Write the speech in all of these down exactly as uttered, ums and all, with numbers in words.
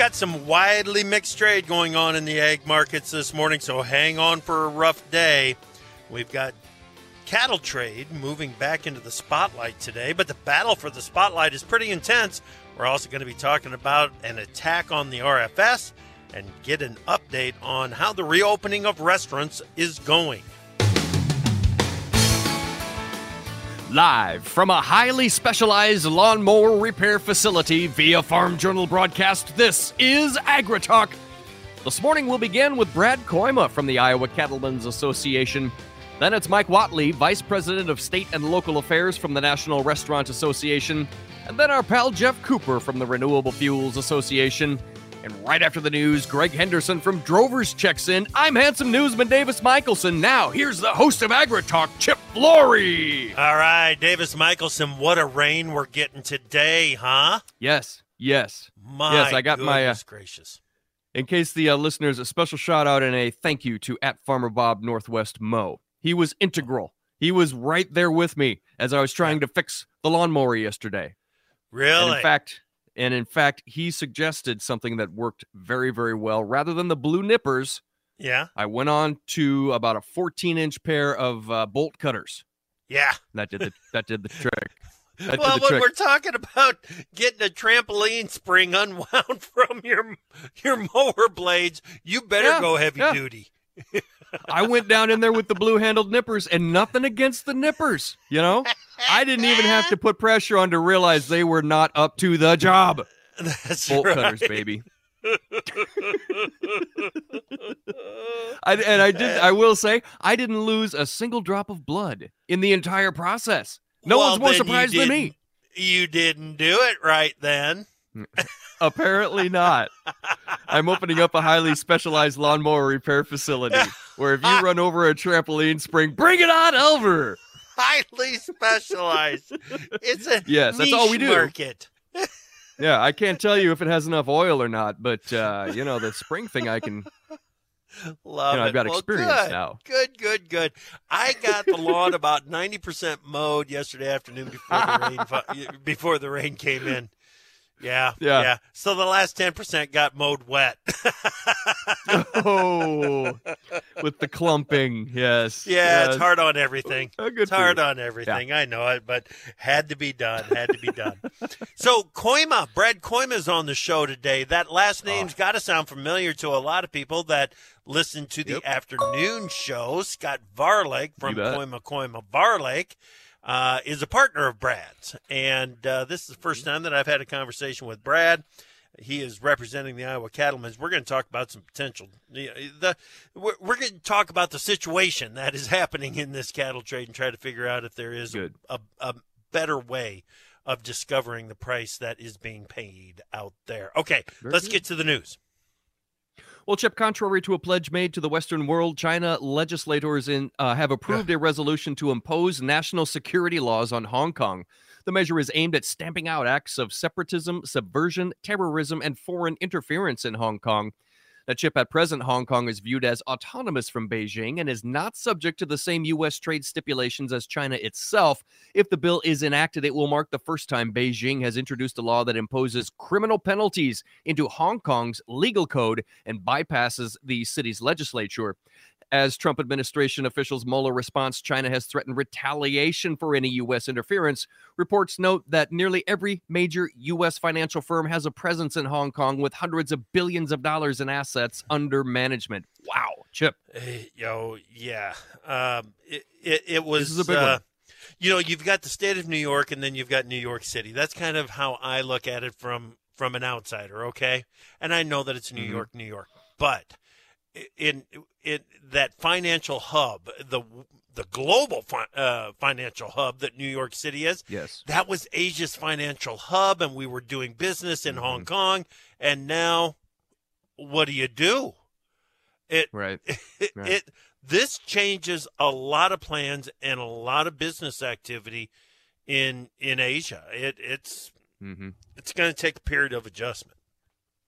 got some widely mixed trade going on in the ag markets this morning, so hang on for a rough day. We've got cattle trade moving back into the spotlight today, but the battle for the spotlight is pretty intense. We're also going to be talking about an attack on the R F S and get an update on how the reopening of restaurants is going. Live from a highly specialized lawnmower repair facility via Farm Journal broadcast, this is AgriTalk. This morning we'll begin with Brad Koima from the Iowa Cattlemen's Association. Then it's Mike Whatley, Vice President of State and Local Affairs from the National Restaurant Association. And then our pal Jeff Cooper from the Renewable Fuels Association. And right after the news, Greg Henderson from Drovers checks in. I'm handsome newsman Davis Michelson. Now, here's the host of AgriTalk, Chip Flory. All right, Davis Michelson, what a rain we're getting today, huh? Yes, yes. My yes, I got my, uh, gracious. In case the uh, listeners, a special shout out and a thank you to at Farmer Bob Northwest Mo. He was integral. He was right there with me as I was trying to fix the lawnmower yesterday. Really? And in fact... And in fact, he suggested something that worked very, very well. Rather than the blue nippers, yeah, I went on to about a fourteen-inch pair of uh, bolt cutters. Yeah, that did the that did the trick. That well, did the when trick. we're talking about getting a trampoline spring unwound from your your mower blades, you better yeah, go heavy yeah. duty. I went down in there with the blue-handled nippers, and nothing against the nippers, you know? I didn't even have to put pressure on to realize they were not up to the job. That's Bolt right. cutters, baby. I, and I did. I will say, I didn't lose a single drop of blood in the entire process. No well, one's more then surprised you than didn't- me. You didn't do it right then. Apparently not. I'm opening up a highly specialized lawnmower repair facility where if you run over a trampoline spring, bring it on over. Highly specialized. It's a Yes, that's niche all we do. market. Yeah, I can't tell you if it has enough oil or not, but uh, you know, the spring thing I can. Love You know, it. I've got well, experience good. now. Good, good, good. I got the lawn about ninety percent mowed yesterday afternoon before the rain fu- before the rain came in. Yeah, Yeah. yeah. So the last ten percent got mowed wet. Oh, with the clumping, yes. Yeah, yes. it's hard on everything. Oh, good It's for hard you. on everything. I know it, but had to be done. Had to be done. So Koima, Brad Koima's on the show today. That last name's Oh. got to sound familiar to a lot of people that listen to the Yep. afternoon show. Scott Varlake from You bet. Koima Koima Varlake uh, is a partner of Brad's, and uh, this is the first time that I've had a conversation with Brad. He is representing the Iowa Cattlemen. We're going to talk about some potential. The, the we're, we're going to talk about the situation that is happening in this cattle trade and try to figure out if there is a, Good. a, a better way of discovering the price that is being paid out there. Okay, Very let's good. get to the news. Well, Chip, contrary to a pledge made to the Western world, China legislators in, uh, have approved a resolution to impose national security laws on Hong Kong. The measure is aimed at stamping out acts of separatism, subversion, terrorism, and foreign interference in Hong Kong. Now, Chip, at present, Hong Kong is viewed as autonomous from Beijing and is not subject to the same U S trade stipulations as China itself. If the bill is enacted, it will mark the first time Beijing has introduced a law that imposes criminal penalties into Hong Kong's legal code and bypasses the city's legislature. As Trump administration officials mull a response, China has threatened retaliation for any U S interference. Reports note that nearly every major U S financial firm has a presence in Hong Kong with hundreds of billions of dollars in assets under management. Wow, Chip. Hey, yo, yeah. Um, it, it, it was, This is a big uh, one. you know, you've got the state of New York and then you've got New York City. That's kind of how I look at it from, from an outsider, okay? And I know that it's New Mhm. York, New York. But in in that financial hub, the the global fi- uh, financial hub that New York City is, Yes. that was Asia's financial hub, and we were doing business in Mhm. Hong Kong. And now, what do you do? It Right. it, Right. it this changes a lot of plans and a lot of business activity in in Asia. It it's Mm-hmm. it's going to take a period of adjustment.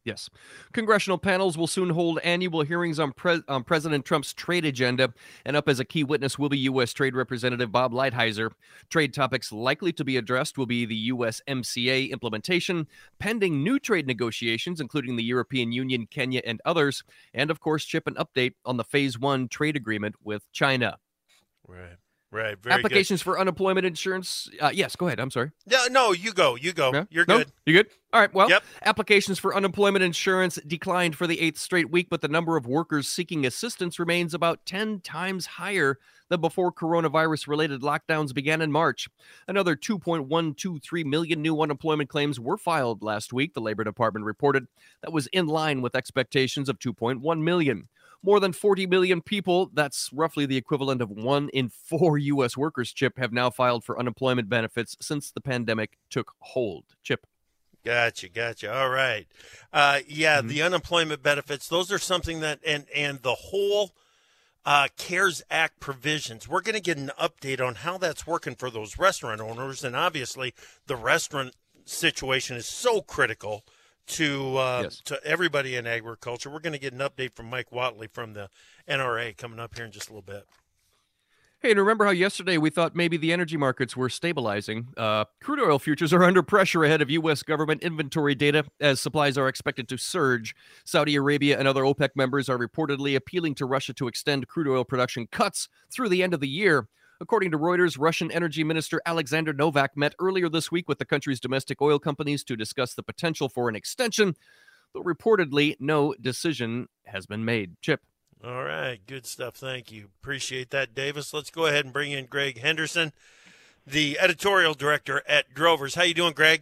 Yes. Congressional panels will soon hold annual hearings on, pre- on President Trump's trade agenda, and up as a key witness will be U S. Trade Representative Bob Lighthizer. Trade topics likely to be addressed will be the U S M C A implementation, pending new trade negotiations, including the European Union, Kenya, and others, and, of course, Chip, an update on the Phase one trade agreement with China. Right. Right. Very Applications good. for unemployment insurance. Uh, yes, go ahead. I'm sorry. No, no, you go. You go. Yeah? You're No? good. You good? All right. Well, Yep. applications for unemployment insurance declined for the eighth straight week, but the number of workers seeking assistance remains about ten times higher than before coronavirus-related lockdowns began in March. Another two point one two three million new unemployment claims were filed last week, the Labor Department reported. That was in line with expectations of two point one million. More than forty million people, that's roughly the equivalent of one in four U S workers, Chip, have now filed for unemployment benefits since the pandemic took hold. Chip. Gotcha, gotcha. All right. Uh, yeah, Mhm. the unemployment benefits, those are something that, and, and the whole uh, CARES Act provisions, we're going to get an update on how that's working for those restaurant owners. And obviously, the restaurant situation is so critical to uh, Yes. to everybody in agriculture. We're going to get an update from Mike Watley from the N R A coming up here in just a little bit. Hey, and remember how yesterday we thought maybe the energy markets were stabilizing? Uh, crude oil futures are under pressure ahead of U S government inventory data as supplies are expected to surge. Saudi Arabia and other OPEC members are reportedly appealing to Russia to extend crude oil production cuts through the end of the year. According to Reuters, Russian Energy Minister Alexander Novak met earlier this week with the country's domestic oil companies to discuss the potential for an extension, but reportedly no decision has been made. Chip. All right, good stuff. Thank you. Appreciate that, Davis. Let's go ahead and bring in Greg Henderson, the editorial director at Drovers. How you doing, Greg?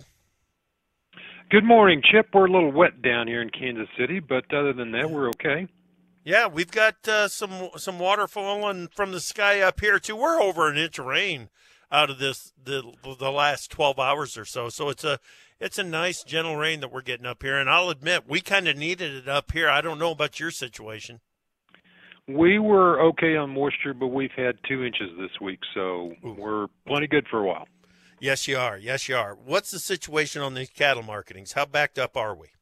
Good morning, Chip. We're a little wet down here in Kansas City, but other than that, we're okay. Yeah, we've got uh, some some water falling from the sky up here too. We're over an inch of rain out of this the the last twelve hours or so. So it's a it's a nice gentle rain that we're getting up here, and I'll admit we kind of needed it up here. I don't know about your situation. We were okay on moisture, but we've had two inches this week, so Ooh. we're plenty good for a while. Yes, you are. Yes, you are. What's the situation on these cattle marketings? How backed up are we?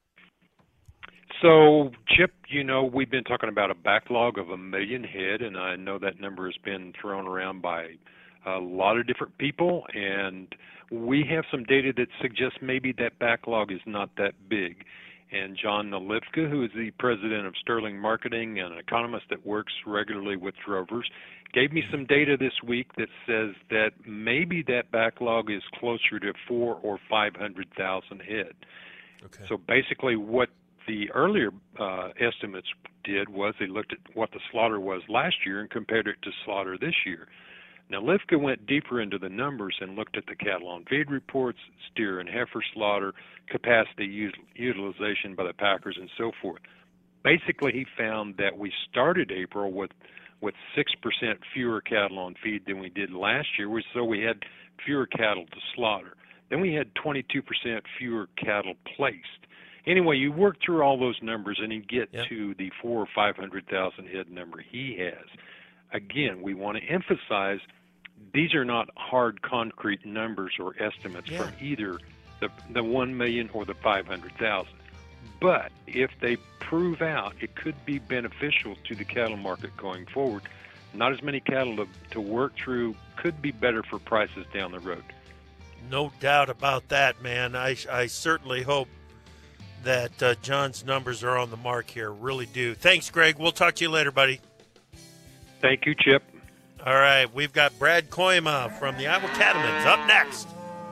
So, Chip, you know, we've been talking about a backlog of a million head, and I know that number has been thrown around by a lot of different people, and we have some data that suggests maybe that backlog is not that big. And John Nalivka, who is the president of Sterling Marketing and an economist that works regularly with Drovers, gave me some data this week that says that maybe that backlog is closer to four or five hundred thousand head. Okay. So basically, what the earlier uh, estimates did was they looked at what the slaughter was last year and compared it to slaughter this year. Now, Lifka went deeper into the numbers and looked at the cattle on feed reports, steer and heifer slaughter, capacity ut- utilization by the packers, and so forth. Basically, he found that we started April with with six percent fewer cattle on feed than we did last year, so we had fewer cattle to slaughter. Then we had twenty-two percent fewer cattle placed. Anyway, you work through all those numbers and you get yep. to the four or five hundred thousand head number he has. Again, we want to emphasize these are not hard, concrete numbers or estimates yeah. from either the the one million or the five hundred thousand. But if they prove out, it could be beneficial to the cattle market going forward. Not as many cattle to, to work through, could be better for prices down the road. No doubt about that, man. I, I certainly hope that uh, John's numbers are on the mark here. Really do. Thanks, Greg. We'll talk to you later, buddy. Thank you, Chip. All right. We've got Brad Koima from the Iowa Cattlemen's up next.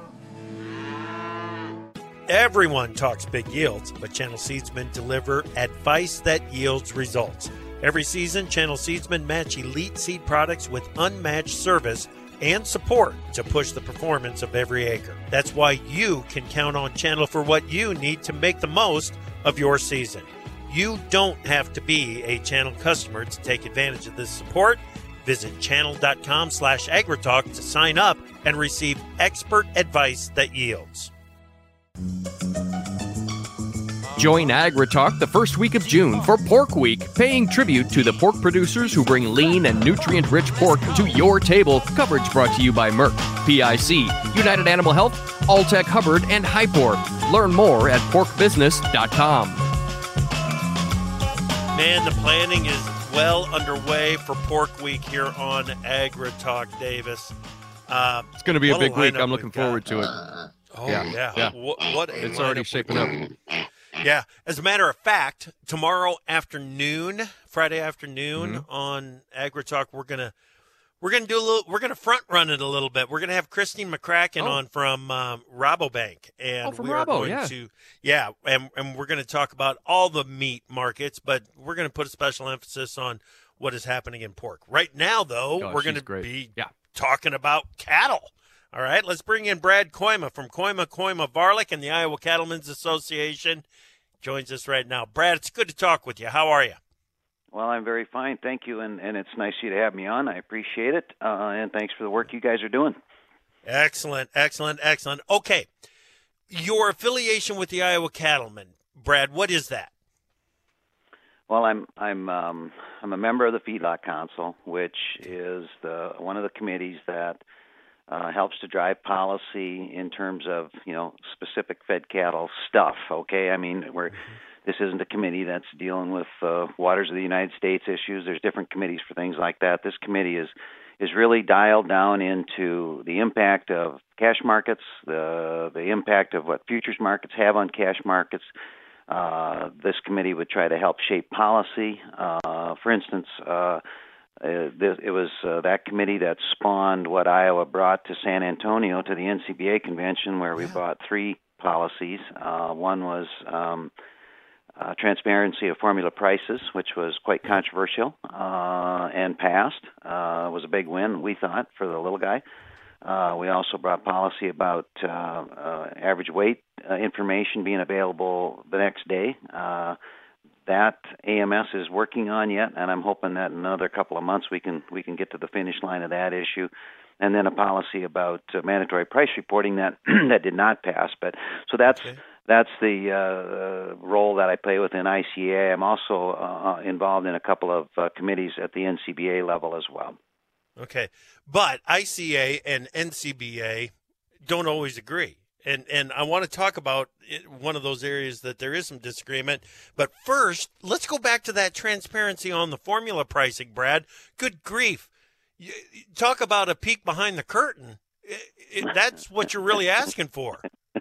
Everyone talks big yields, but Channel Seedsmen deliver advice that yields results. Every season, Channel Seedsmen match elite seed products with unmatched service and support to push the performance of every acre. That's why you can count on Channel for what you need to make the most of your season. You don't have to be a Channel customer to take advantage of this support. Visit channel.com slash agritalk to sign up and receive expert advice that yields. Join AgriTalk the first week of June for Pork Week, paying tribute to the pork producers who bring lean and nutrient-rich pork to your table. Coverage brought to you by Merck, P I C, United Animal Health, Alltech Hubbard, and Hypor. Learn more at pork business dot com. Man, the planning is well underway for Pork Week here on AgriTalk, Davis. Uh, it's going to be a what big week. lineup I'm looking we've got. forward to it. Oh, Yeah, yeah. yeah. What, what a It's already lineup shaping we- up. Yeah. As a matter of fact, tomorrow afternoon, Friday afternoon Mhm. on AgriTalk, we're gonna we're gonna do a little. We're gonna front run it a little bit. We're gonna have Christine McCracken Oh. on from um, Rabobank, and Oh, from we are Rabo, going yeah. to yeah, and and we're gonna talk about all the meat markets, but we're gonna put a special emphasis on what is happening in pork right now. Though Oh, we're she's gonna great. be Yeah. talking about cattle. All right, let's bring in Brad Koima from Koima Koima Varlick and the Iowa Cattlemen's Association. Joins us right now. Brad, it's good to talk with you. How are you? Well, I'm very fine, thank you, and, and it's nice of you to have me on. I appreciate it, uh, and thanks for the work you guys are doing. Excellent, excellent, excellent. Okay, your affiliation with the Iowa Cattlemen, Brad, what is that? Well, I'm I'm um, I'm a member of the Feedlot Council, which is the one of the committees that uh, helps to drive policy in terms of you know specific fed cattle stuff. Okay, I mean we're. This isn't a committee that's dealing with uh, waters of the United States issues. There's different committees for things like that. This committee is is really dialed down into the impact of cash markets, the the impact of what futures markets have on cash markets. Uh, this committee would try to help shape policy. Uh, for instance, uh, it was uh, that committee that spawned what Iowa brought to San Antonio to the N C B A convention, where we brought three policies. Uh, one was um, Uh, transparency of formula prices, which was quite controversial uh, and passed. Uh, was a big win, we thought, for the little guy. Uh, we also brought policy about uh, uh, average weight uh, information being available the next day. Uh, that A M S is working on yet, and I'm hoping that in another couple of months we can we can get to the finish line of that issue. And then a policy about uh, mandatory price reporting that that did not pass. But so that's. Okay. That's the uh, role that I play within I C A. I'm also uh, involved in a couple of uh, committees at the N C B A level as well. Okay, but I C A and N C B A don't always agree. And and I want to talk about it, one of those areas that there is some disagreement. But first, let's go back to that transparency on the formula pricing, Brad. Good grief. You, talk about a peek behind the curtain. It, it, that's what you're really asking for.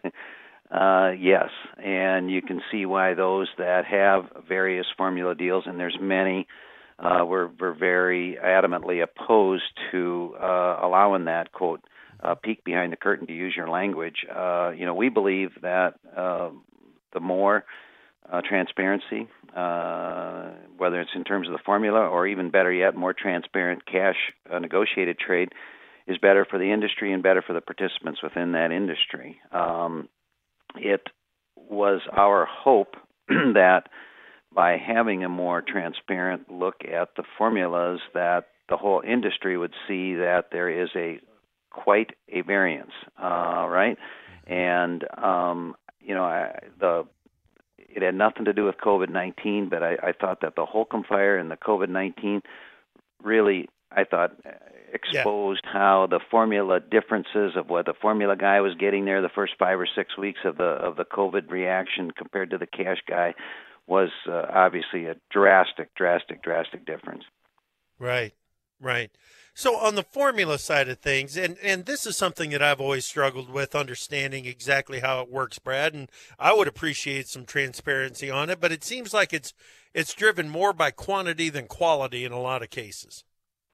Uh, yes, and you can see why those that have various formula deals, and there's many, uh, we're, we're very adamantly opposed to uh, allowing that, quote, uh, peek behind the curtain, to use your language. Uh, you know, we believe that uh, the more uh, transparency, uh, whether it's in terms of the formula or even better yet, more transparent cash uh, negotiated trade, is better for the industry and better for the participants within that industry. Um, It was our hope that by having a more transparent look at the formulas, that the whole industry would see that there is a quite a variance, uh, right? And um, you know, I, the it had nothing to do with COVID nineteen, but I, I thought that the Holcomb fire and the COVID nineteen really, I thought, exposed yeah. how the formula differences of what the formula guy was getting there the first five or six weeks of the of the COVID reaction compared to the cash guy was uh, obviously a drastic, drastic, drastic difference. Right, right. So on the formula side of things, and, and this is something that I've always struggled with, understanding exactly how it works, Brad, and I would appreciate some transparency on it, but it seems like it's it's driven more by quantity than quality in a lot of cases.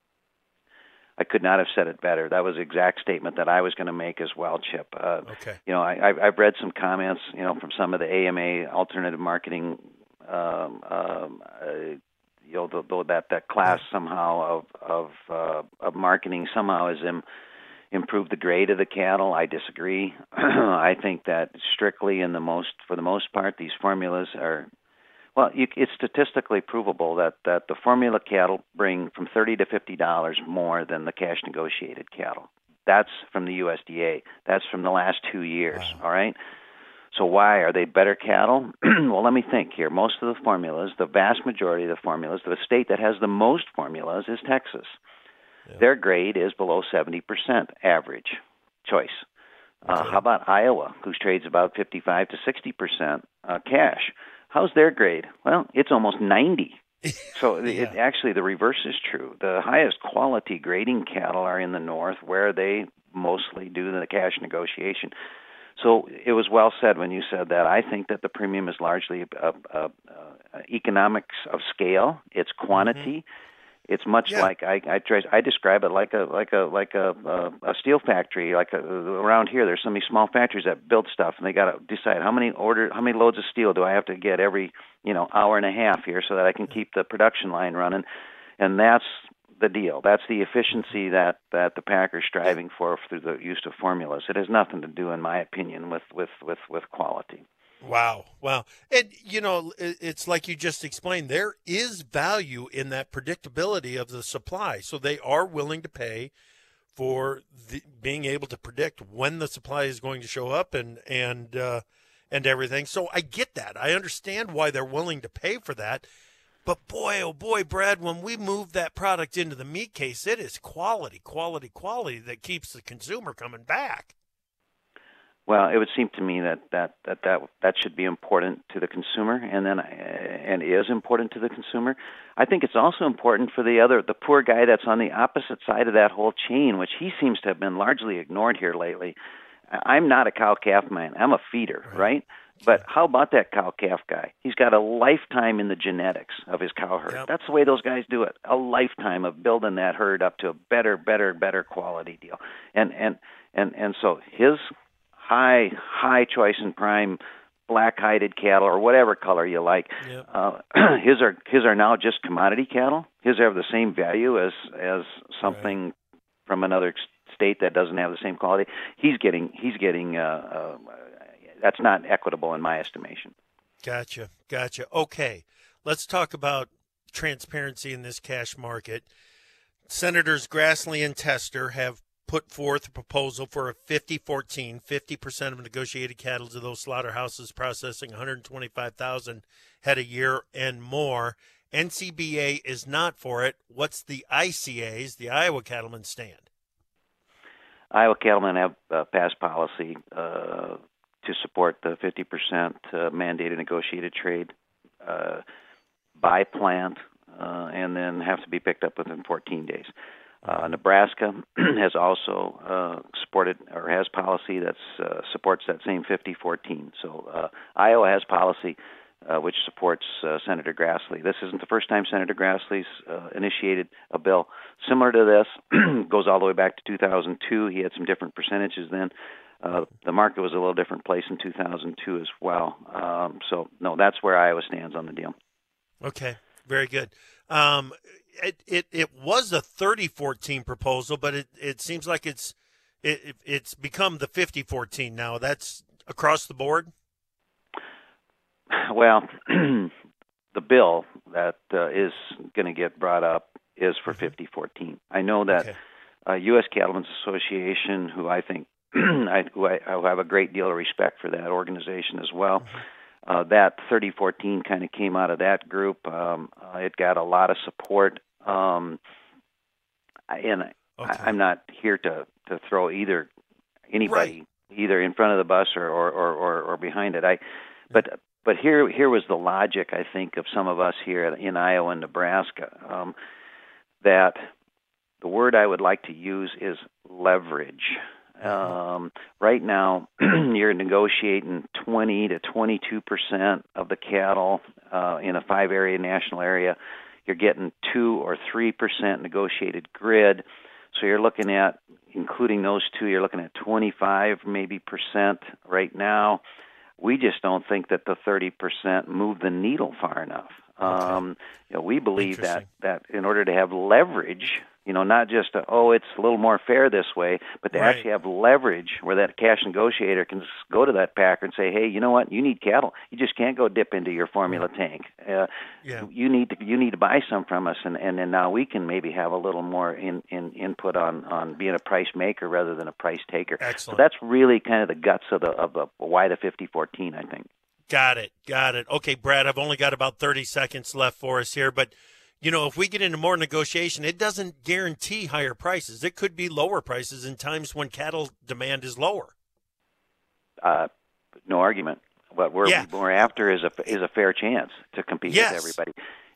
I could not have said it better. That was the exact statement that I was going to make as well, Chip. Uh, okay. You know, I, I've read some comments, you know, from some of the A M A alternative marketing, um, um, uh, you know, the, the, that that class somehow of of uh, of marketing somehow has im- improved the grade of the cattle. I disagree. I think that strictly in the most, for the most part, these formulas are. Well, you, it's statistically provable that, that the formula cattle bring from thirty to fifty dollars more than the cash negotiated cattle. That's from the U S D A. That's from the last two years. Wow. All right. So why are they better cattle? Well, let me think here. Most of the formulas, the vast majority of the formulas, the state that has the most formulas is Texas. Yeah. Their grade is below seventy percent average choice. Uh, okay. How about Iowa, whose trades about fifty-five to sixty percent uh, cash? How's their grade? Well, it's almost ninety So Yeah. it, actually, the reverse is true. The highest quality grading cattle are in the north, where they mostly do the cash negotiation. So it was well said when you said that. I think that the premium is largely uh, uh, uh, economics of scale. It's quantity. Mm-hmm. It's much Yeah. like I I, try, I describe it like a like a like a a, a steel factory. Like a, around here, there's so many small factories that build stuff, and they got to decide how many order how many loads of steel do I have to get every you know hour and a half here, so that I can keep the production line running. And that's the deal. That's the efficiency that, that the Packers striving for through the use of formulas. It has nothing to do, in my opinion, with with with, with quality. Wow. Wow. And, you know, it's like you just explained, there is value in that predictability of the supply. So they are willing to pay for the, being able to predict when the supply is going to show up and, and, uh, and everything. So I get that. I understand why they're willing to pay for that. But boy, oh boy, Brad, when we move that product into the meat case, it is quality, quality, quality that keeps the consumer coming back. Well, it would seem to me that that, that, that that should be important to the consumer, and then and is important to the consumer. I think it's also important for the other, the poor guy that's on the opposite side of that whole chain, which he seems to have been largely ignored here lately. I'm not a cow-calf man. I'm a feeder, right? right? But how about that cow-calf guy? He's got a lifetime in the genetics of his cow herd. Yep. That's the way those guys do it. A lifetime of building that herd up to a better, better, better quality deal. And and and and so his high, high choice and prime black-hided cattle, or whatever color you like, Yep. uh, his are his are now just commodity cattle. His have the same value as as something right. from another state that doesn't have the same quality. He's getting he's getting uh, uh, that's not equitable in my estimation. Gotcha, gotcha. Okay, let's talk about transparency in this cash market. Senators Grassley and Tester have put forth a proposal for a fifty fourteen, fifty percent of negotiated cattle to those slaughterhouses processing one hundred twenty-five thousand head a year and more. N C B A is not for it. What's the I C A's, the Iowa Cattlemen, stand? Iowa Cattlemen have uh, passed policy uh, to support the fifty percent uh, mandated negotiated trade uh, by plant uh, and then have to be picked up within fourteen days. Uh, Nebraska has also uh, supported or has policy that uh, supports that same fifty fourteen. So uh, Iowa has policy uh, which supports uh, Senator Grassley. This isn't the first time Senator Grassley's uh, initiated a bill similar to this. Goes all the way back to two thousand two. He had some different percentages then. Uh, the market was a little different place in two thousand two as well. Um, so, no, that's where Iowa stands on the deal. Okay, very good. Um, it, it it was a thirty fourteen proposal, but it, it seems like it's it, it's become the fifty fourteen now. That's across the board? Well, the bill that uh, is going to get brought up is for fifty fourteen. I know that okay. uh, U S Cattlemen's Association, who I think I, who I, I have a great deal of respect for that organization as well. Mm-hmm. Uh, that thirty fourteen kind of came out of that group. Um, uh, it got a lot of support, um, and okay. I, I'm not here to, to throw either anybody right. either in front of the bus or, or, or, or behind it. I, but but here here was the logic, I think, of some of us here in Iowa and Nebraska, um, that the word I would like to use is leverage. Um, right now, you're negotiating twenty to twenty-two percent of the cattle uh, in a five-area national area. You're getting two or three percent negotiated grid. So you're looking at, including those two, you're looking at twenty-five maybe percent right now. We just don't think that the thirty percent move the needle far enough. Okay. Um, you know, we believe that, that in order to have leverage, you know, not just, a, oh, it's a little more fair this way, but to right. actually have leverage where that cash negotiator can go to that packer and say, hey, you know what, you need cattle. You just can't go dip into your formula right. tank. Uh, yeah. You need to you need to buy some from us, and, and then now we can maybe have a little more in, in input on, on being a price maker rather than a price taker. Excellent. So that's really kind of the guts of the of the why the fifty fourteen, I think. Got it. Got it. Okay, Brad, I've only got about thirty seconds left for us here, but you know, if we get into more negotiation, it doesn't guarantee higher prices. It could be lower prices in times when cattle demand is lower. Uh, no argument. What we're yeah. more after is a is a fair chance to compete yes. with everybody.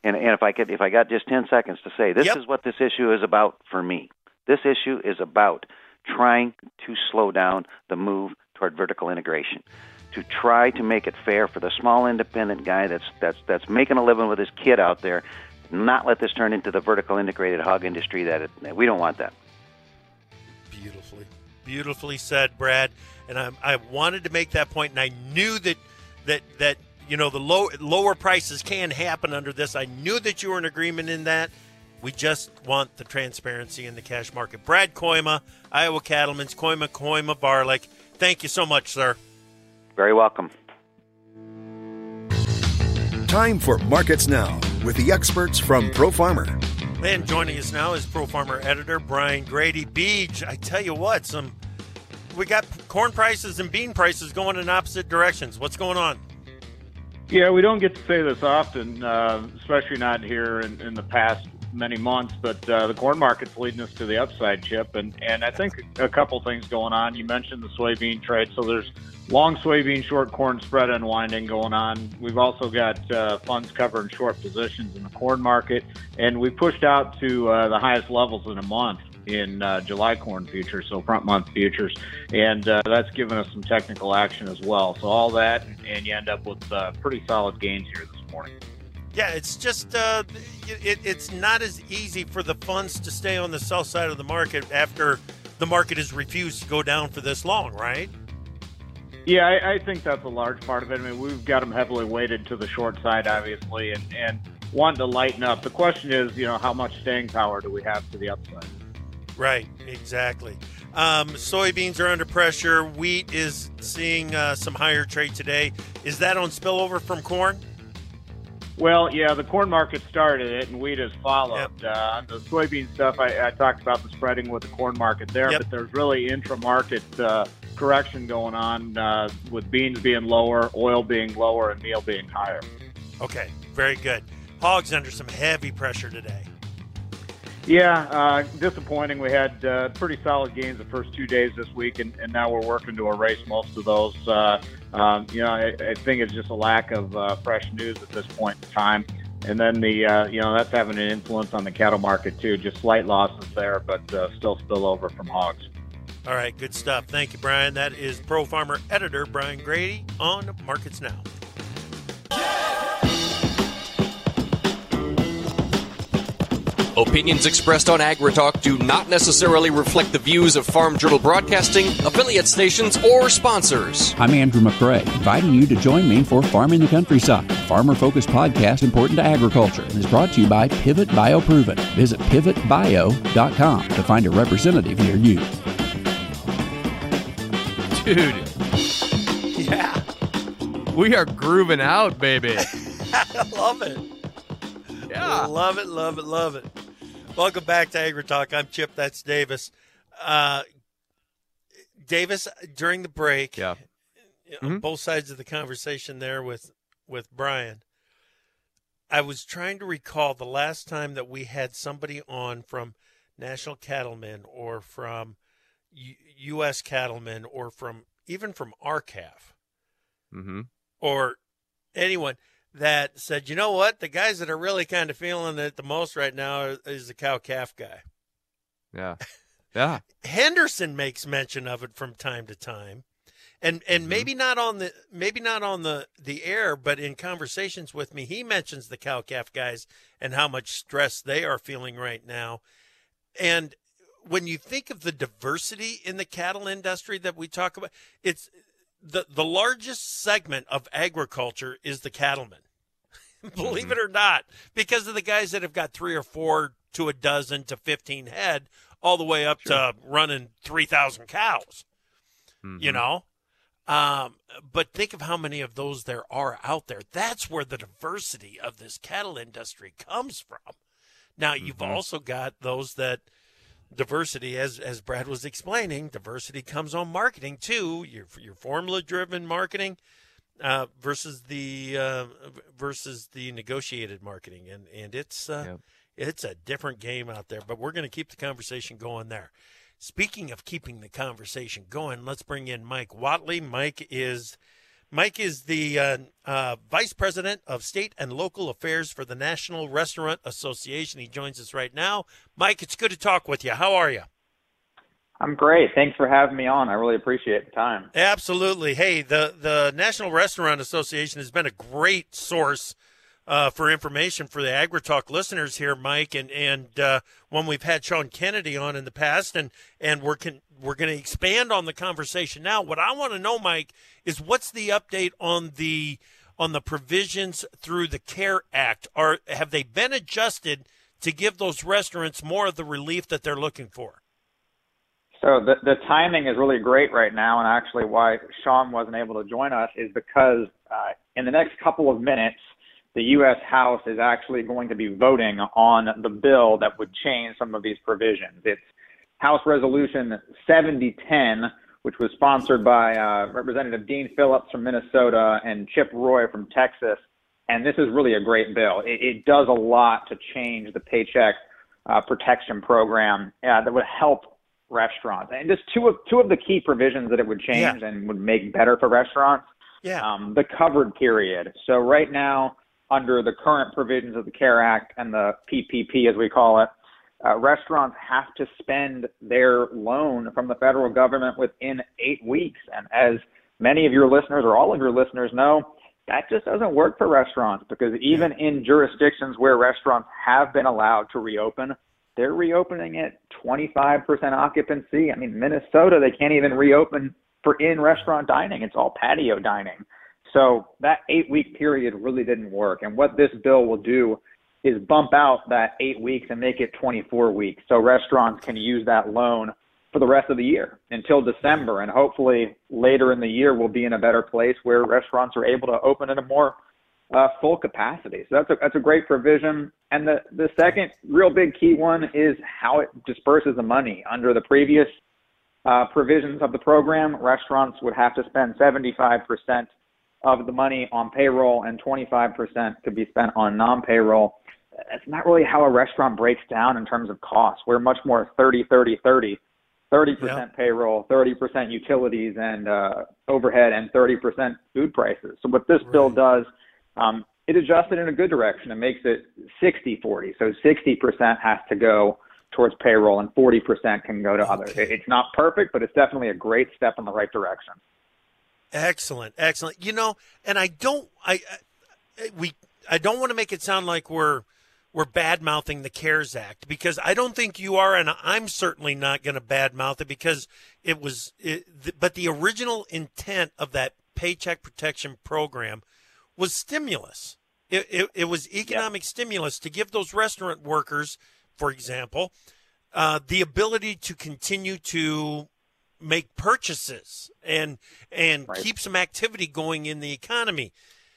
And, and if I could, if I got just ten seconds to say, this Yep. is what this issue is about for me. This issue is about trying to slow down the move toward vertical integration, to try to make it fair for the small independent guy that's that's that's making a living with his kid out there. Not let this turn into the vertical integrated hog industry that it, we don't want that. Beautifully, beautifully said, Brad. And I, I wanted to make that point, and I knew that that that you know the low lower prices can happen under this. I knew that you were in agreement in that. We just want the transparency in the cash market. Brad Koima, Iowa Cattlemen's, Koima, Koima, Barlick. Thank you so much, sir. Very welcome. Time for Markets Now with the experts from Pro Farmer. And joining us now is Pro Farmer editor Brian Grady. Beej, I tell you what, some we got corn prices and bean prices going in opposite directions. What's going on? Yeah, we don't get to say this often, uh, especially not here in, in the past many months, but uh, the corn market's leading us to the upside, Chip, and, and I think a couple things going on. You mentioned the soybean trade, so there's long soybean, short corn spread unwinding going on. We've also got uh, funds covering short positions in the corn market, and we pushed out to uh, the highest levels in a month in uh, July corn futures, so front month futures, and uh, that's given us some technical action as well. So all that, and you end up with uh, pretty solid gains here this morning. Yeah, it's just uh, it, it's not as easy for the funds to stay on the sell side of the market after the market has refused to go down for this long, right? Yeah, I, I think that's a large part of it. I mean, we've got them heavily weighted to the short side, obviously, and, and wanting to lighten up. The question is, you know, how much staying power do we have to the upside? Right, exactly. Um, soybeans are under pressure. Wheat is seeing uh, some higher trade today. Is that on spillover from corn? Well, yeah, the corn market started it, and wheat has followed. Yep. Uh, the soybean stuff, I, I talked about the spreading with the corn market there, Yep. but there's really intra-market uh, correction going on uh, with beans being lower, oil being lower, and meal being higher. Okay, very good. Hogs under some heavy pressure today. Yeah, uh, disappointing. We had uh, pretty solid gains the first two days this week, and, and now we're working to erase most of those. Uh, um, you know, I, I think it's just a lack of uh, fresh news at this point in time. And then the, uh, you know, that's having an influence on the cattle market too. Just slight losses there, but uh, still spill over from hogs. All right, good stuff. Thank you, Brian. That is Pro Farmer editor Brian Grady on Markets Now. Opinions expressed on AgriTalk do not necessarily reflect the views of Farm Journal Broadcasting, affiliate stations, or sponsors. I'm Andrew McRae, inviting you to join me for Farm in the Countryside, a farmer-focused podcast important to agriculture, and is brought to you by Pivot BioProven. Visit pivot bio dot com to find a representative near you. Dude, Yeah, we are grooving out, baby. I love it. Yeah. Love it, love it, love it. Welcome back to AgriTalk. I'm Chip. That's Davis. Uh, Davis, during the break, Yeah. on Mm-hmm. both sides of the conversation there with, with Brian, I was trying to recall the last time that we had somebody on from National Cattlemen or from U- U.S. Cattlemen or from even from R C A F Mm-hmm. or anyone that said, you know what, the guys that are really kind of feeling it the most right now is the cow-calf guy. Yeah. Yeah. Henderson makes mention of it from time to time, and and Mhm. maybe not on the maybe not on the the air, but in conversations with me, he mentions the cow-calf guys and how much stress they are feeling right now. And when you think of the diversity in the cattle industry that we talk about, it's the the largest segment of agriculture is the cattlemen. Believe Mhm. it or not, because of the guys that have got three or four to a dozen to fifteen head, all the way up Sure. to running three thousand cows, Mhm. you know? Um, but think of how many of those there are out there. That's where the diversity of this cattle industry comes from. Now, you've Mhm. also got those that diversity, as as Brad was explaining, diversity comes on marketing too. Your your formula driven marketing uh, versus the uh, versus the negotiated marketing, and and it's uh, Yep. it's a different game out there. But we're going to keep the conversation going there. Speaking of keeping the conversation going, let's bring in Mike Whatley. Mike is Mike is the uh, uh, Vice President of State and Local Affairs for the National Restaurant Association. He joins us right now. Mike, it's good to talk with you. How are you? I'm great. Thanks for having me on. I really appreciate the time. Absolutely. Hey, the, the National Restaurant Association has been a great source uh, for information for the AgriTalk listeners here, Mike, and and uh, when we've had Sean Kennedy on in the past, and and we're con- we're going to expand on the conversation now. What I want to know, Mike, is what's the update on the on the provisions through the CARE Act? Are have they been adjusted to give those restaurants more of the relief that they're looking for? So the the timing is really great right now, and actually why Sean wasn't able to join us is because uh, in the next couple of minutes, the U S House is actually going to be voting on the bill that would change some of these provisions. It's House Resolution seventy ten, which was sponsored by uh, Representative Dean Phillips from Minnesota and Chip Roy from Texas. And this is really a great bill. It, it does a lot to change the Paycheck uh, Protection Program uh, that would help restaurants. And just two of two of the key provisions that it would change yeah. and would make better for restaurants. Yeah. Um, the covered period. So right now, under the current provisions of the CARE Act and the P P P, as we call it, uh, restaurants have to spend their loan from the federal government within eight weeks. And as many of your listeners or all of your listeners know, that just doesn't work for restaurants, because even in jurisdictions where restaurants have been allowed to reopen, they're reopening at twenty-five percent occupancy. I mean, Minnesota, they can't even reopen for in-restaurant dining. It's all patio dining. So that eight-week period really didn't work. And what this bill will do is bump out that eight weeks and make it twenty-four weeks, so restaurants can use that loan for the rest of the year until December. And hopefully later in the year we'll be in a better place where restaurants are able to open at a more uh, full capacity. So that's a, that's a great provision. And the, the second real big key one is how it disperses the money. Under the previous uh, provisions of the program, restaurants would have to spend seventy-five percent of the money on payroll and twenty-five percent could be spent on non-payroll. That's not really how a restaurant breaks down in terms of costs. We're much more thirty, thirty, thirty. thirty percent yeah. payroll, thirty percent utilities and uh, overhead, and thirty percent food prices. So what this right. bill does, um, it adjusts it in a good direction. It makes it sixty forty. So sixty percent has to go towards payroll and forty percent can go to okay. others. It's not perfect, but it's definitely a great step in the right direction. Excellent, excellent. You know, and I don't, I, I we, I don't want to make it sound like we're, we're bad mouthing the CARES Act, because I don't think you are, and I'm certainly not going to bad mouth it, because it was, it, th- but the original intent of that Paycheck Protection Program was stimulus. It, it, it was economic yeah. stimulus to give those restaurant workers, for example, uh, the ability to continue to make purchases and and right. keep some activity going in the economy.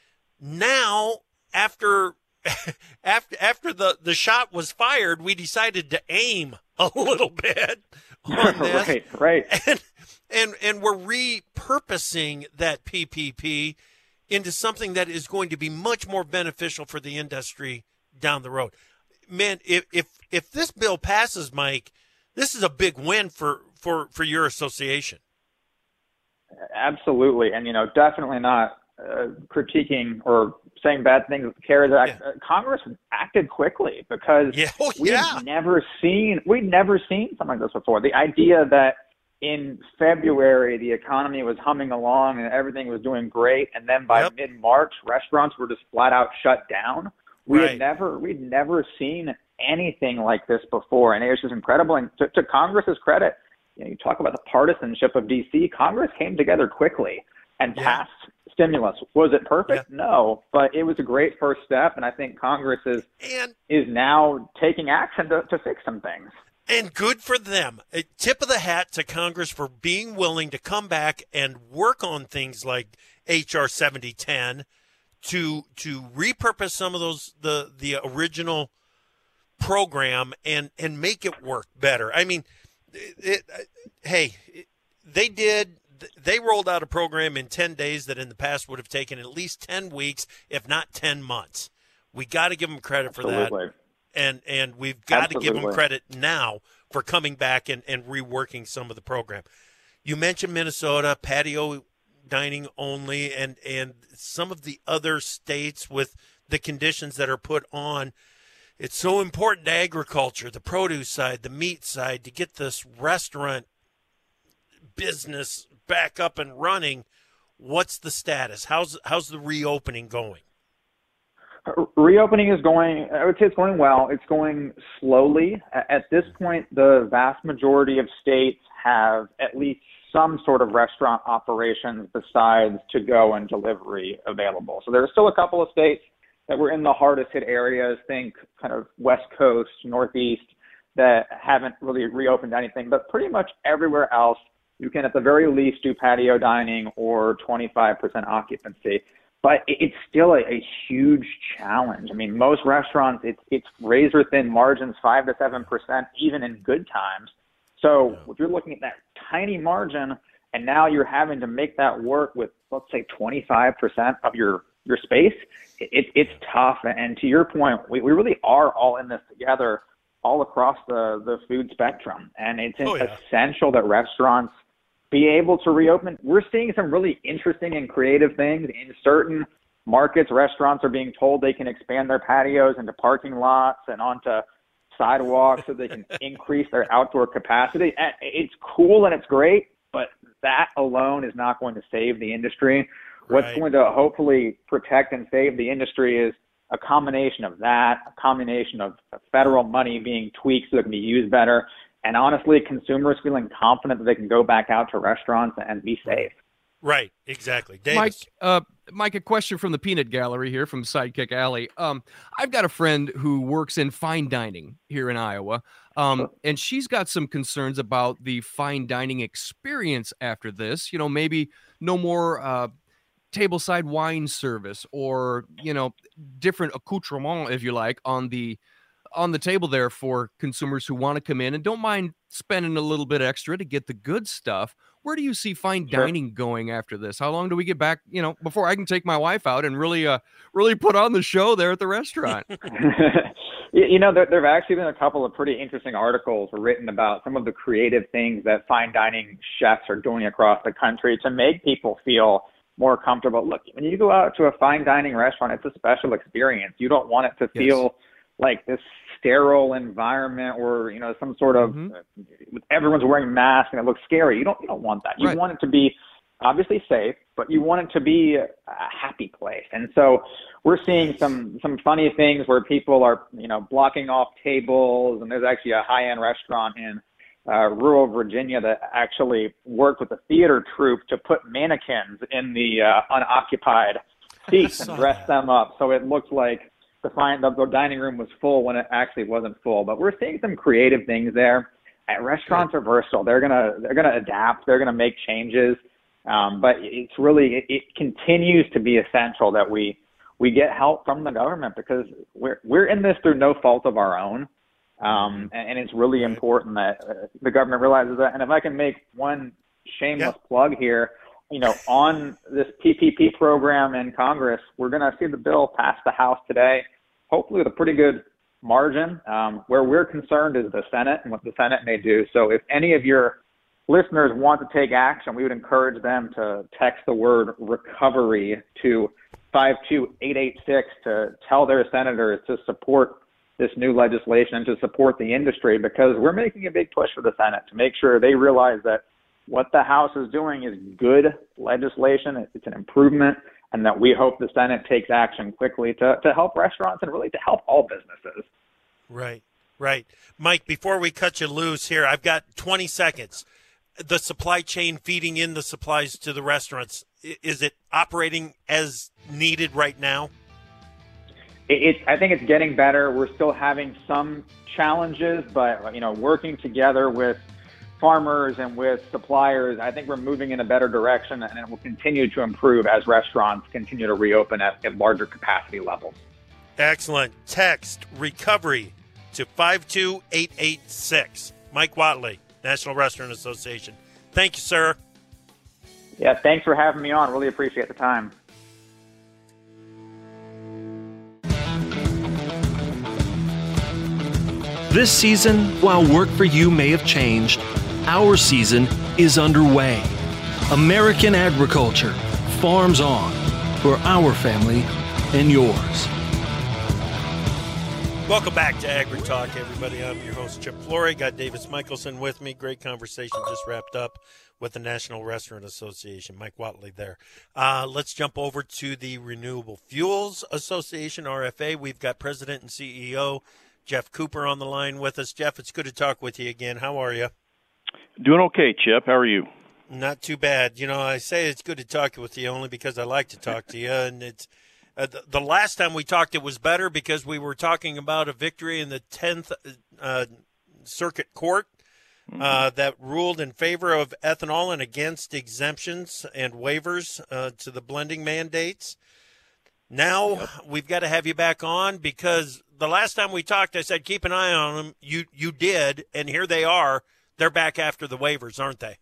Now, after after after the, the shot was fired, we decided to aim a little bit on this. right, right. And, and and we're repurposing that P P P into something that is going to be much more beneficial for the industry down the road. Man, if if, if this bill passes, Mike, this is a big win for, for, for your association. Absolutely. And, you know, definitely not uh, critiquing or saying bad things with the CARES Act. Yeah. Uh, Congress acted quickly because yeah. Oh, we've yeah. never seen, we've never seen something like this before. The idea that in February, the economy was humming along and everything was doing great. And then by yep. mid-March, restaurants were just flat out shut down. We right. had never, we'd never seen anything like this before, and it was just incredible. And to, to Congress's credit, you know, you talk about the partisanship of D C. Congress came together quickly and yeah. passed stimulus. Was it perfect? Yeah. No, but it was a great first step, and I think Congress is and, is now taking action to, to fix some things. And good for them. A tip of the hat to Congress for being willing to come back and work on things like H R seventy ten to to repurpose some of those the the original program and and make it work better. I mean, it, it, hey, it, they did they rolled out a program in ten days that in the past would have taken at least ten weeks, if not ten months. We got to give them credit Absolutely. for that. And and we've got Absolutely. to give them credit now for coming back and, and reworking some of the program. You mentioned Minnesota, patio dining only, and, and some of the other states with the conditions that are put on. It's so important to agriculture, the produce side, the meat side, to get this restaurant business back up and running. What's the status? How's how's the reopening going? Reopening is going, I would say it's going well. It's going slowly. At this point, the vast majority of states have at least some sort of restaurant operations besides to-go and delivery available. So there are still a couple of states that were in the hardest hit areas, think kind of West Coast, Northeast, that haven't really reopened anything. But pretty much everywhere else, you can at the very least do patio dining or twenty-five percent occupancy. But it's still a, a huge challenge. I mean, most restaurants, it's it's razor thin margins, five to seven percent, even in good times. So if you're looking at that tiny margin, and now you're having to make that work with, let's say, twenty-five percent of your your space, it, it's tough. And to your point, we, we really are all in this together, all across the the food spectrum. And it's oh, yeah. essential that restaurants be able to reopen. We're seeing some really interesting and creative things in certain markets. Restaurants are being told they can expand their patios into parking lots and onto sidewalks so they can increase their outdoor capacity. And it's cool and it's great, but that alone is not going to save the industry. What's Right. going to hopefully protect and save the industry is a combination of that, a combination of federal money being tweaked so it can be used better, and honestly, consumers feeling confident that they can go back out to restaurants and be safe. Right, exactly. Davis. Mike, uh, Mike, a question from the Peanut Gallery here from Sidekick Alley. Um, I've got a friend who works in fine dining here in Iowa, um, Sure. and she's got some concerns about the fine dining experience after this. You know, maybe no more uh, tableside wine service, or you know, different accoutrement, if you like, on the on the table there for consumers who want to come in and don't mind spending a little bit extra to get the good stuff. Where do you see fine Sure. dining going after this? How long do we get back, you know, before I can take my wife out and really, uh, really put on the show there at the restaurant? You know, there, there have actually been a couple of pretty interesting articles written about some of the creative things that fine dining chefs are doing across the country to make people feel more comfortable. Look, when you go out to a fine dining restaurant, it's a special experience. You don't want it to Yes. feel like this sterile environment or, you know, some sort of Mhm. uh, everyone's wearing masks and it looks scary. You don't you don't want that. You Right. want it to be obviously safe, but you want it to be a happy place. And so we're seeing some some funny things where people are, you know, blocking off tables, and there's actually a high-end restaurant in uh, rural Virginia that actually worked with a theater troupe to put mannequins in the uh, unoccupied seats and dress them up so it looked like the, fine, the, the dining room was full when it actually wasn't full. But we're seeing some creative things there. At restaurants are versatile. They're gonna they're gonna adapt. They're gonna make changes. Um, but it's really it, it continues to be essential that we we get help from the government, because we're we're in this through no fault of our own. Um, and, and it's really important that uh, the government realizes that. And if I can make one shameless Yeah. plug here, you know, on this P P P program in Congress, we're going to see the bill pass the House today, hopefully with a pretty good margin. Um, where we're concerned is the Senate and what the Senate may do. So if any of your listeners want to take action, we would encourage them to text the word recovery to five two eight eight six to tell their senators to support this new legislation and to support the industry, because we're making a big push for the Senate to make sure they realize that what the House is doing is good legislation. It's an improvement, and that we hope the Senate takes action quickly to, to help restaurants and really to help all businesses. Right, right. Mike, before we cut you loose here, I've got twenty seconds. The supply chain feeding in the supplies to the restaurants, i- is it operating as needed right now? It, it, I think it's getting better. We're still having some challenges, but, you know, working together with farmers and with suppliers, I think we're moving in a better direction, and it will continue to improve as restaurants continue to reopen at, at larger capacity levels. Excellent. Text recovery to five two eight eight six. Mike Whatley, National Restaurant Association. Thank you, sir. Yeah, thanks for having me on. Really appreciate the time. This season, while work for you may have changed, our season is underway. American agriculture, farms on, for our family and yours. Welcome back to Agri Talk, everybody. I'm your host, Chip Flory. Got Davis Michelson with me. Great conversation just wrapped up with the National Restaurant Association. Mike Watley there. Uh, let's jump over to the Renewable Fuels Association, R F A. We've got President and C E O Jeff Cooper on the line with us. Jeff, it's good to talk with you again. How are you? Doing okay, Chip. How are you? Not too bad. You know, I say it's good to talk with you only because I like to talk to you, and it's Uh, the, the last time we talked, it was better because we were talking about a victory in the tenth uh, Circuit Court uh, that ruled in favor of ethanol and against exemptions and waivers uh, to the blending mandates. Now yep. we've got to have you back on because the last time we talked, I said keep an eye on them. You you did, and here they are. They're back after the waivers, aren't they?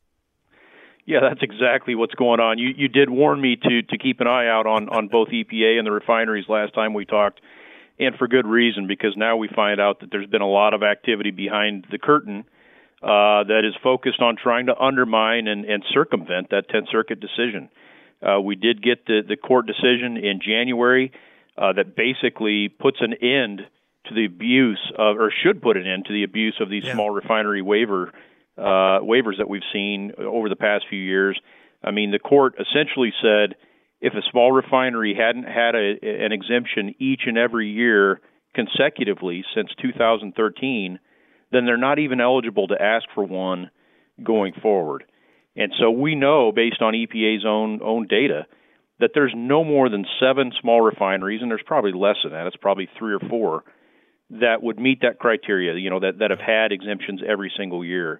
Yeah, that's exactly what's going on. You you did warn me to to keep an eye out on, on both E P A and the refineries last time we talked, and for good reason, because now we find out that there's been a lot of activity behind the curtain uh, that is focused on trying to undermine and, and circumvent that tenth Circuit decision. Uh, we did get the, the court decision in January uh, that basically puts an end to the abuse of, or should put an end to the abuse of these yeah. small refinery waiver Uh, waivers that we've seen over the past few years. I mean, the court essentially said if a small refinery hadn't had a, an exemption each and every year consecutively since two thousand thirteen, then they're not even eligible to ask for one going forward. And so we know, based on E P A's own own data, that there's no more than seven small refineries, and there's probably less than that. It's probably three or four that would meet that criteria, you know, that, that have had exemptions every single year.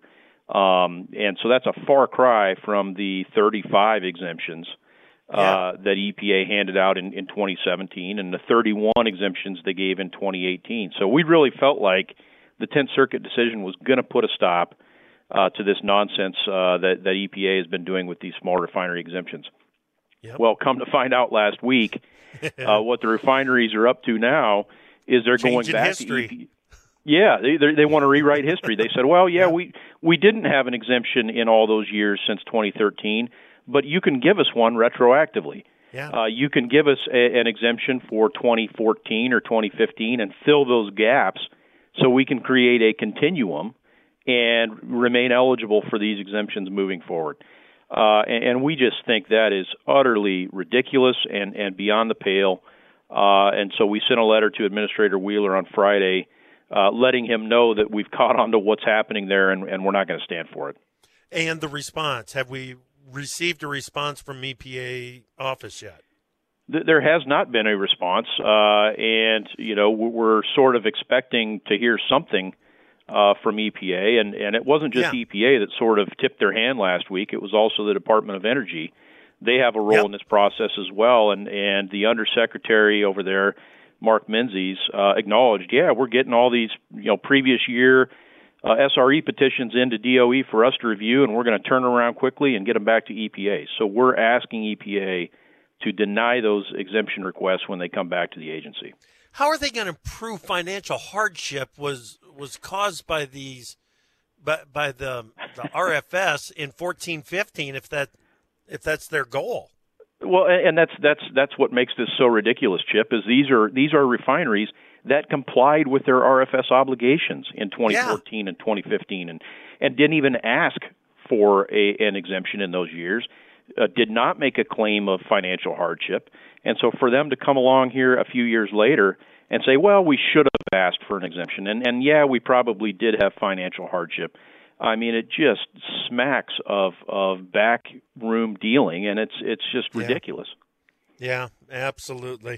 Um, and so that's a far cry from the thirty-five exemptions uh, yeah. that E P A handed out in, in twenty seventeen and the thirty-one exemptions they gave in twenty eighteen. So we really felt like the tenth Circuit decision was going to put a stop uh, to this nonsense uh, that, that E P A has been doing with these small refinery exemptions. Yep. Well, come to find out last week, uh, what the refineries are up to now is they're Changing going back history. to E P A. Yeah, they they want to rewrite history. They said, well, yeah, we, we didn't have an exemption in all those years since twenty thirteen, but you can give us one retroactively. Yeah. Uh, you can give us a, an exemption for twenty fourteen or twenty fifteen and fill those gaps so we can create a continuum and remain eligible for these exemptions moving forward. Uh, and, and we just think that is utterly ridiculous and, and beyond the pale. Uh, and so we sent a letter to Administrator Wheeler on Friday Uh, letting him know that we've caught on to what's happening there, and, and we're not going to stand for it. And the response, have we received a response from E P A office yet? Th- there has not been a response, uh, and you know we're sort of expecting to hear something uh, from E P A, and, and it wasn't just yeah. E P A that sort of tipped their hand last week. It was also the Department of Energy. They have a role yep. in this process as well, and, and the Undersecretary over there, Mark Menzies, uh, acknowledged, yeah, we're getting all these, you know, previous year uh, S R E petitions into D O E for us to review, and we're going to turn around quickly and get them back to E P A. So we're asking E P A to deny those exemption requests when they come back to the agency. How are they going to prove financial hardship was was caused by these, by, by the the R F S in fourteen fifteen if that if that's their goal? Well, and that's that's that's what makes this so ridiculous, Chip. Is these are these are refineries that complied with their R F S obligations in twenty fourteen yeah. and twenty fifteen, and and didn't even ask for a, an exemption in those years. Uh, did not make a claim of financial hardship, and so for them to come along here a few years later and say, well, we should have asked for an exemption, and and yeah, we probably did have financial hardship. I mean, it just smacks of of backroom dealing, and it's it's just ridiculous. Yeah, yeah absolutely.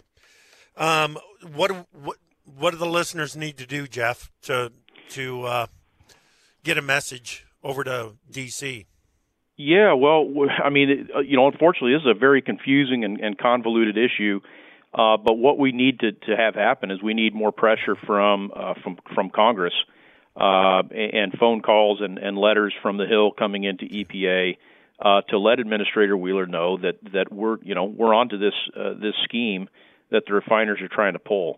Um, what what what do the listeners need to do, Jeff, to to uh, get a message over to D C? Yeah, well, I mean, you know, unfortunately, this is a very confusing and, and convoluted issue. Uh, but what we need to, to have happen is we need more pressure from uh, from from Congress. Uh, and phone calls and, and letters from the Hill coming into E P A uh, to let Administrator Wheeler know that, that we're you know we're onto this uh, this scheme that the refiners are trying to pull,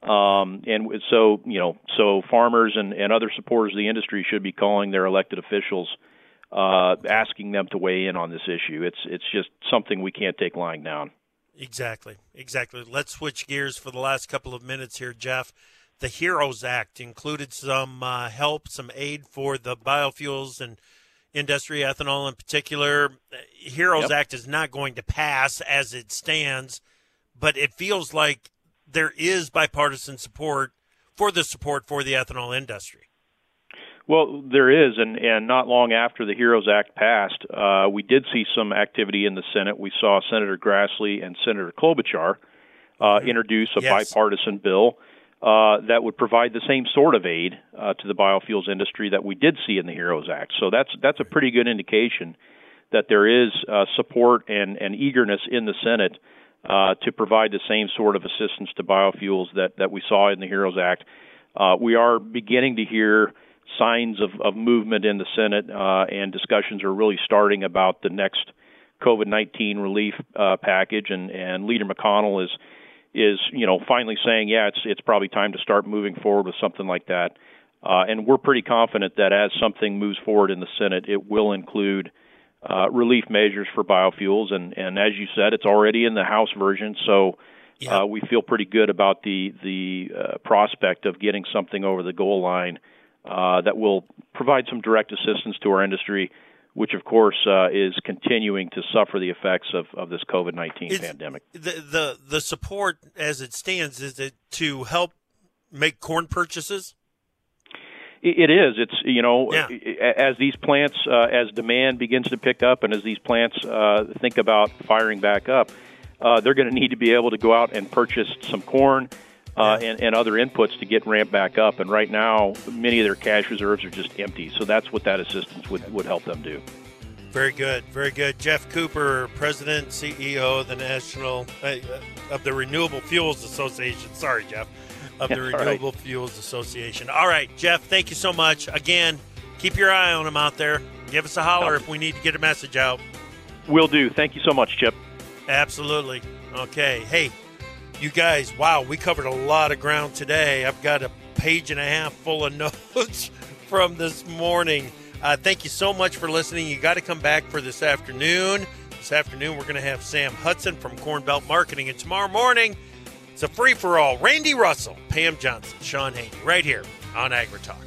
um, and so you know so farmers and, and other supporters of the industry should be calling their elected officials uh, asking them to weigh in on this issue. It's it's just something we can't take lying down. Exactly, exactly. Let's switch gears for the last couple of minutes here, Jeff. The HEROES Act included some uh, help, some aid for the biofuels and industry, ethanol in particular. HEROES Yep. Act is not going to pass as it stands, but it feels like there is bipartisan support for the support for the ethanol industry. Well, there is, and, and not long after the HEROES Act passed, uh, we did see some activity in the Senate. We saw Senator Grassley and Senator Klobuchar uh, introduce a Yes. bipartisan bill uh, that would provide the same sort of aid uh, to the biofuels industry that we did see in the HEROES Act. So that's that's a pretty good indication that there is uh, support and, and eagerness in the Senate uh, to provide the same sort of assistance to biofuels that, that we saw in the HEROES Act. Uh, we are beginning to hear signs of, of movement in the Senate, uh, and discussions are really starting about the next COVID nineteen relief uh, package, and, and Leader McConnell is is you know finally saying, yeah, it's it's probably time to start moving forward with something like that. Uh, and we're pretty confident that as something moves forward in the Senate, it will include uh, relief measures for biofuels. And, and as you said, it's already in the House version, so uh, we feel pretty good about the the uh, prospect of getting something over the goal line Uh, that will provide some direct assistance to our industry, which, of course, uh, is continuing to suffer the effects of, of this COVID nineteen It's- pandemic. The, the the support as it stands, is it to help make corn purchases? It is. It's, you know, Yeah. as these plants, uh, as demand begins to pick up and as these plants uh, think about firing back up, uh, they're going to need to be able to go out and purchase some corn uh, and, and other inputs to get ramped back up. And right now, many of their cash reserves are just empty. So that's what that assistance would, would help them do. Very good, very good. Jeff Cooper, President, C E O of the National uh, of the Renewable Fuels Association. Sorry, Jeff, of the All right. Renewable Fuels Association. All right, Jeff, thank you so much. Again, keep your eye on them out there. Give us a holler if we need to get a message out. Will do. Thank you so much, Chip. Absolutely. Okay. Hey, you guys, wow, we covered a lot of ground today. I've got a page and a half full of notes from this morning. Uh, thank you so much for listening. You got to come back for this afternoon. This afternoon, we're going to have Sam Hudson from Corn Belt Marketing. And tomorrow morning, it's a free-for-all. Randy Russell, Pam Johnson, Sean Haney, right here on AgriTalk.